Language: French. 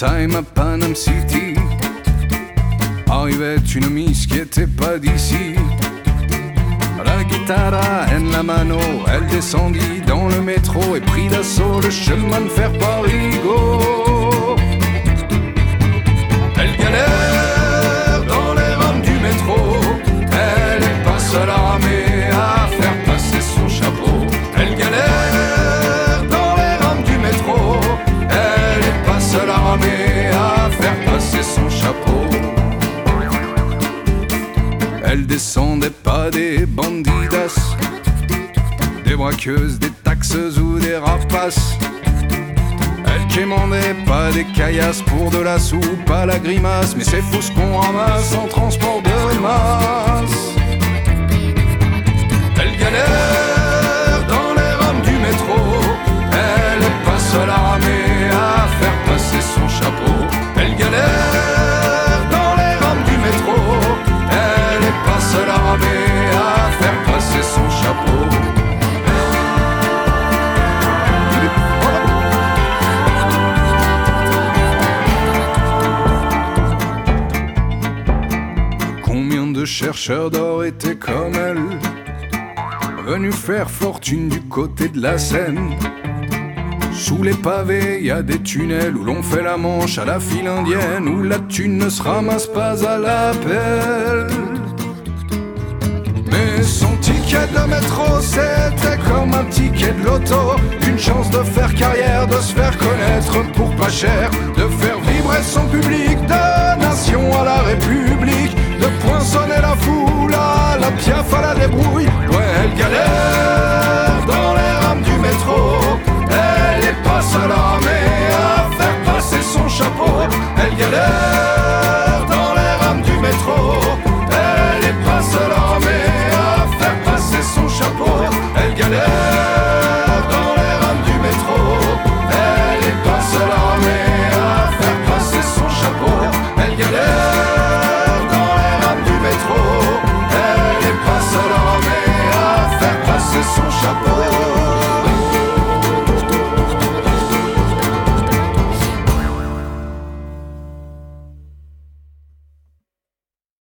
time à Panam City, arrivait une miss qui était pas d'ici. La guitare en la mano, elle descendit dans le métro et prit d'assaut le chemin de fer Paris-Go. Elle galère dans les rames du métro, elle est pas seule armée à faire passer son chapeau. Elle galère dans les rames du métro, elle est pas seule armée à faire passer son chapeau. Elle descendait pas des bandidas, des braqueuses, des taxeuses ou des rapaces. Elle quémandait pas des caillasses pour de la soupe à la grimace, mais c'est fou ce qu'on ramasse en transport de masse. Elle galère dans les rames du métro, elle est pas seule armée à faire passer son chapeau. Elle galère dans les rames du métro, elle est pas seule armée à faire passer son chapeau. Combien de chercheurs d'or étaient comme elle, venus faire fortune du côté de la Seine. Sous les pavés, y a des tunnels où l'on fait la manche à la file indienne, où la thune ne se ramasse pas à la pelle. Mais son ticket de métro, c'était comme un ticket de loto, une chance de faire carrière, de se faire connaître pour pas cher, de faire vibrer son public, de nation à la République, de poinçonner la foule à la Piaf à la